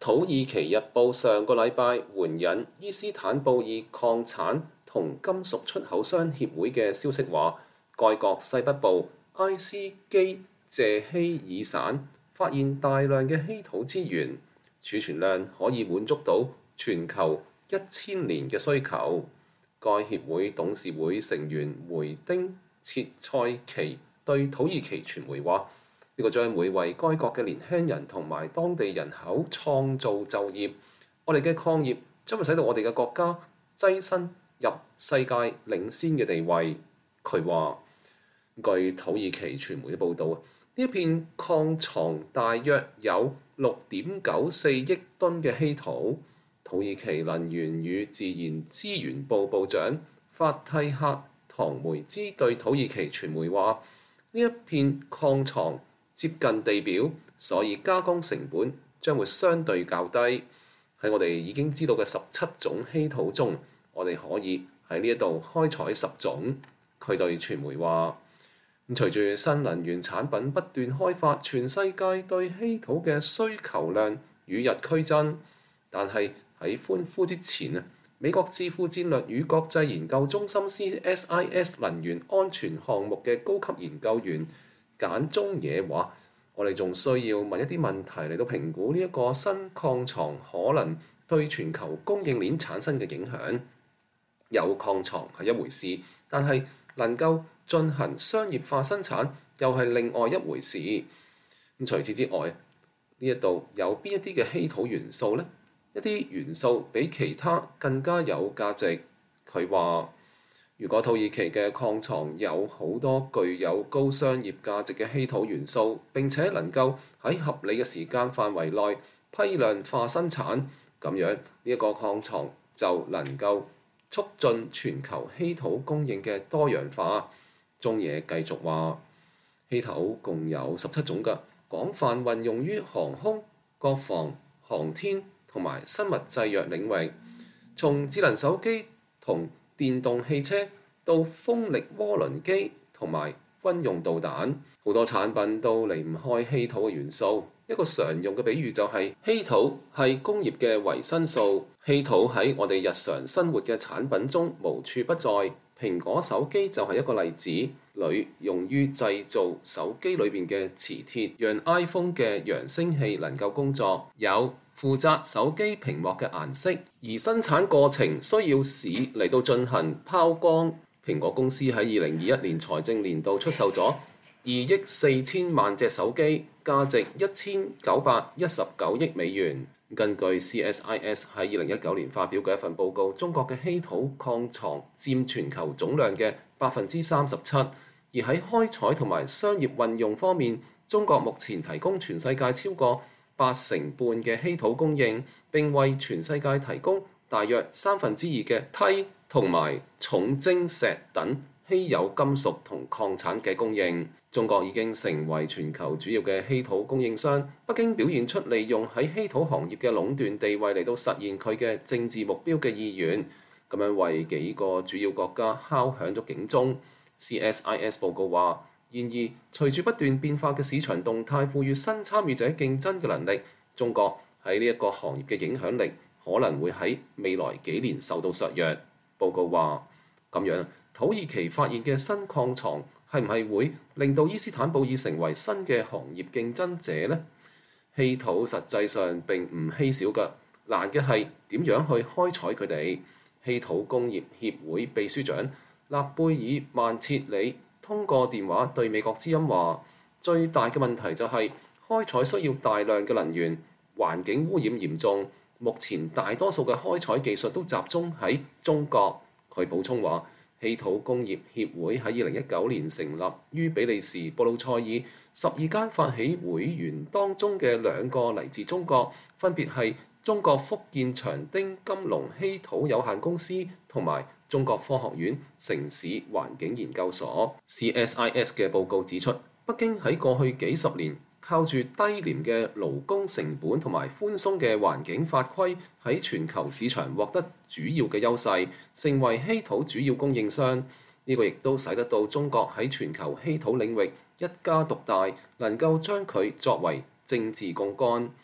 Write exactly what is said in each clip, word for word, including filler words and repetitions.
土耳其日報上個禮拜援引伊斯坦布爾礦產同金屬出口商協會嘅消息話，該國西北部埃斯基謝希爾省發現大量嘅稀土資源，儲存量可以滿足到全球一千年嘅需求。該協會董事會成員梅丁切塞奇對土耳其傳媒話：呢個將會為該國嘅年輕人同埋當地人口創造就業。我哋嘅礦業將會使到我哋嘅國家躋身入世界領先嘅地位。佢話，據土耳其傳媒嘅報導，呢一片礦藏大約有六點九四億噸嘅稀土。土耳其能源與自然資源部部長法蒂克唐梅茲對土耳其傳媒話：呢一片礦藏接近地表，所以加工成本將會相對較低。喺我哋已經知道嘅十七種稀土中，我哋可以喺呢一度開採十種。佢對傳媒話：咁隨住新能源產品不斷開發，全世界對稀土嘅需求量與日俱增。但係喺歡呼之前啊，美國智庫戰略與國際研究中心 C S I S 能源安全項目嘅高級研究員簡中野話：我哋仲需要問一啲問題嚟到評估呢一個新礦藏可能對全球供應鏈產生嘅影響。有礦藏係一回事，但係能夠進行商業化生產又係另外一回事。咁除此之外，呢一度有邊一啲嘅稀土元素呢？一啲元素比其他更加有價值。佢話：如果土耳其嘅礦藏有好多具有高商業價值嘅稀土元素，並且能夠喺合理嘅時間範圍內批量化生產，咁樣呢一個礦藏就能夠促進全球稀土供應嘅多樣化。中野繼續話：稀土共有十七種㗎，廣泛運用於航空、國防、航天同埋生物製藥領域，從智能手機同電動汽車到風力渦輪機同埋軍用導彈，好多產品都離唔開稀土嘅元素。一個常用嘅比喻就係稀土係工業嘅維生素。稀土喺我哋日常生活嘅產品中無處不在。蘋果手機就係一個例子，鋁用於製造手機裏邊嘅磁鐵，讓 iPhone 嘅揚聲器能夠工作。有負責手機屏幕嘅顏色，而生產過程需要鎚嚟到進行拋光。蘋果公司喺二零二一年財政年度出售咗二億四千萬隻手機，價值一千九百一十九億美元。根據 C S I S 喺二零一九年發表嘅一份報告，中國嘅稀土礦藏佔全球總量嘅百分之三十七，而喺開採同埋商業運用方面，中國目前提供全世界超過八成半嘅稀土供應，並為全世界提供大約三分之二嘅鈦同埋重晶石等稀有金屬同礦產嘅供應。中國已經成為全球主要嘅稀土供應商，北京表現出利用喺稀土行業嘅壟斷地位嚟到實現佢嘅政治目標嘅意願，咁樣為幾個主要國家敲響咗警鐘。C S I S 報告話，然而隨住不斷變化嘅市場動態賦予新參與者競爭嘅能力，中國喺呢一個行業嘅影響力可能會喺未來幾年受到削弱。報告話，咁樣土耳其發現嘅新礦藏係唔係會令到伊斯坦布爾成為新嘅行業競爭者呢？稀土實際上並唔稀少㗎，難嘅係點樣去開採佢哋。稀土工業協會秘書長納貝爾曼切里通過電話對美國之音話：最大嘅問題就係開採需要大量嘅能源，環境污染嚴重。目前大多數嘅開採技術都集中喺中國。佢補充話：稀土工業協會喺二零一九年成立於比利時布魯塞爾，十二間發起會員當中嘅兩個嚟自中國，分別係中國福建長汀金龍稀土有限公司同埋中國科學院城市環境研究所。C S I S 嘅報告指出，北京喺過去幾十年靠住低廉嘅勞工成本同埋寬鬆嘅環境法規，喺全球市場獲得主要嘅優勢，成為稀土主要供應商。呢個亦都使得到中國喺全球稀土領域一家獨大，能夠將佢作為政治槓桿。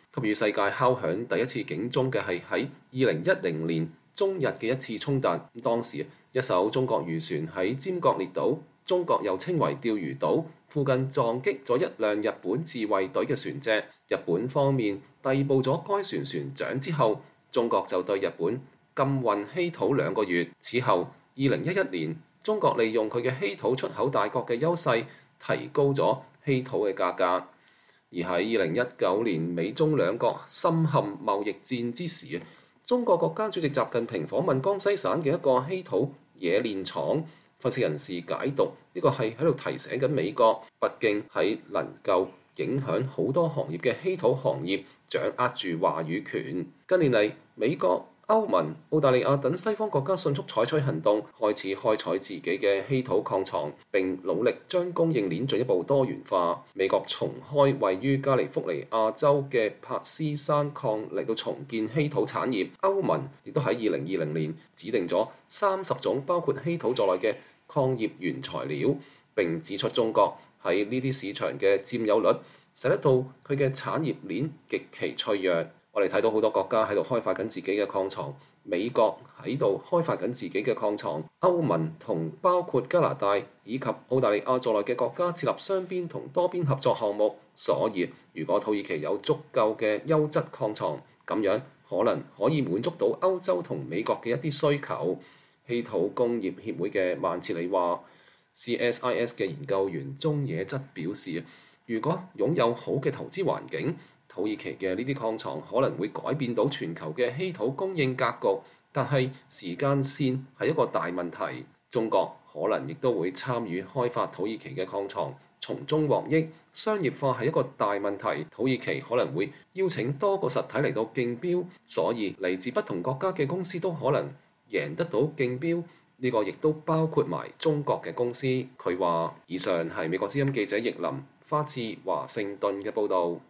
給予世界敲響第一次警鐘嘅係喺二零一零年中日嘅一次衝突。當時一艘中國漁船喺尖閣列島，中國又稱為釣魚島附近撞擊咗一輛日本自衛隊嘅船隻。日本方面逮捕咗該船船長之後，中國就對日本禁運稀土兩個月。此後，二零一一年，中國利用佢嘅稀土出口大國嘅優勢，提高咗稀土嘅價格。而喺二零一九年，美中兩國深陷貿易戰之時，中國國家主席習近平訪問江西省嘅一個稀土冶煉廠。分析人士解讀呢個係喺度提醒緊美國，北京喺能夠影響好多行業嘅稀土行業，掌握住話語權。近年嚟，美國、歐盟、澳大利亞等西方國家迅速採取行動，開始開採自己嘅稀土礦藏，並努力將供應鏈進一步多元化。美國重開位於加利福尼亞州嘅珀斯山礦嚟到重建稀土產業。歐盟亦都喺二零二零年指定咗三十種包括稀土在內嘅礦業原材料，並指出中國喺呢啲市場嘅佔有率，使得到佢嘅產業鏈極其脆弱。我哋睇到好多國家喺度開發緊自己嘅礦藏，美國喺度開發緊自己嘅礦藏，歐盟同包括加拿大以及澳大利亞在內嘅國家設立雙邊同多邊合作項目。所以，如果土耳其有足夠嘅優質礦藏，咁樣可能可以滿足到歐洲同美國嘅一啲需求。稀土工業協會嘅曼切里話 ，C S I S 嘅研究員中野則表示，如果擁有好嘅投資環境，土耳其嘅呢啲礦藏可能會改變到全球嘅稀土供應格局，但係時間線係一個大問題。中國可能亦都會參與開發土耳其嘅礦藏，從中獲益。商業化係一個大問題，土耳其可能會邀請多個實體嚟到競標，所以嚟自不同國家嘅公司都可能贏得到競標。呢個亦都包括埋中國嘅公司。佢話：以上係美國之音記者易林花自華盛頓嘅報導。